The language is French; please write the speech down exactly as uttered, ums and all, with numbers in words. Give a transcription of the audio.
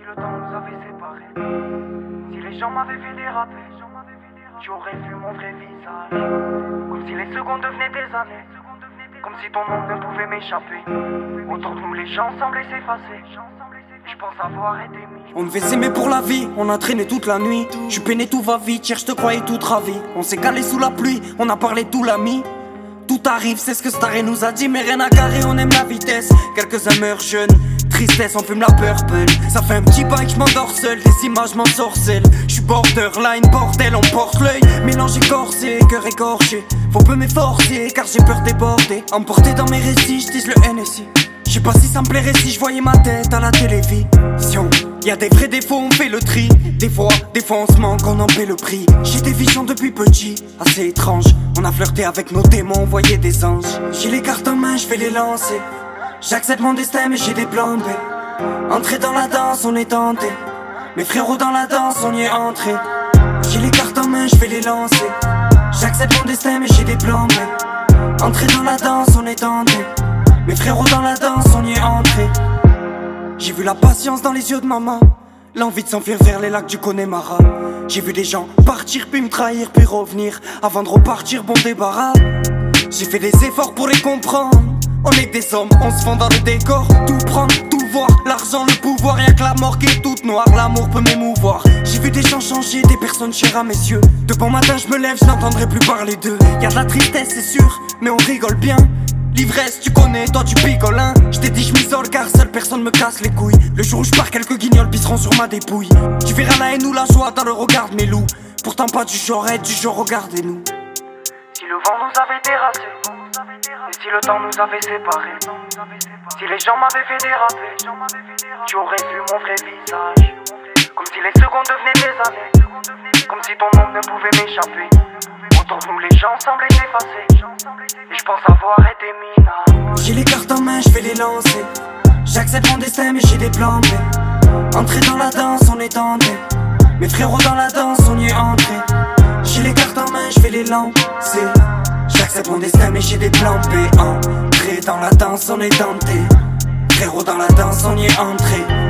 le temps nous avait séparés, si les gens m'avaient fait déraper, tu aurais vu mon vrai visage. Comme si les secondes devenaient des années, comme si ton nom ne pouvait m'échapper. Autour de nous les gens semblaient s'effacer, je pense avoir été mis. On devait s'aimer pour la vie, on a traîné toute la nuit. Je suis peiné, tout va vite, hier je te croyais toute ravie. On s'est calé sous la pluie, on a parlé tout l'ami. Tout arrive, c'est ce que Staré nous a dit, mais rien à carrer, on aime la vitesse. Quelques-uns meurent jeunes, tristesse, on fume la purple. Ça fait un petit bail que je m'endors seul, des images m'ensorcellent. Je suis borderline, bordel, on porte l'œil. Mélange écorcé, cœur écorché. Faut peu m'efforcer, car j'ai peur déborder. Emporté dans mes récits, je tisse le N S I. Je sais pas si ça me plairait si je voyais ma tête à la télévision. Y'a des vrais défauts, on fait le tri. Des fois, des fois on se manque, on en paie le prix. J'ai des visions depuis petit, assez étranges. On a flirté avec nos démons, on voyait des anges. J'ai les cartes en main, je vais les lancer. J'accepte mon destin mais j'ai des plans B. Entrer dans la danse, on est tenté. Mes frérots dans la danse, on y est entré. J'ai les cartes en main, je vais les lancer. J'accepte mon destin mais j'ai des plans B. Entrer dans la danse, on est tenté. Mes frérots dans la danse, on y est entré. J'ai vu la patience dans les yeux de maman, l'envie de s'enfuir vers les lacs du Connemara. J'ai vu des gens partir puis me trahir puis revenir. Avant de repartir, bon débarras. J'ai fait des efforts pour les comprendre. On est que des hommes, on se fond dans le décor. Tout prendre, tout voir, l'argent, le pouvoir. Rien que la mort qui est toute noire, l'amour peut m'émouvoir. J'ai vu des gens changer, des personnes chères à mes yeux. De bon matin je me lève, je n'entendrai plus parler d'eux. Y'a de la tristesse c'est sûr, mais on rigole bien. L'ivresse tu connais, toi tu picoles hein. Je t'ai dit je m'isole car seule personne me casse les couilles. Le jour où je pars quelques guignols pisseront sur ma dépouille. Tu verras la haine ou la joie dans le regard de mes loups. Pourtant pas du genre être du genre regardez-nous. Si le vent nous avait terrassés, et si le temps nous avait séparés, si les gens m'avaient fait déraper, tu aurais vu mon vrai visage. Comme si les secondes devenaient des années, comme si ton nom ne pouvait m'échapper. Autour de nous les gens semblaient s'effacer, et je pense avoir été minable. J'ai les cartes en main, je vais les lancer. J'accepte mon destin mais j'ai des plans B. Entrer dans la danse, on est tenté. Mes frérots dans la danse, on y est entré. J'ai les cartes en main, je vais les lancer. J'accepte mon destin mais j'ai des plans B. Entrer dans la danse, on est tenté. Frérot dans la danse, on y est entré.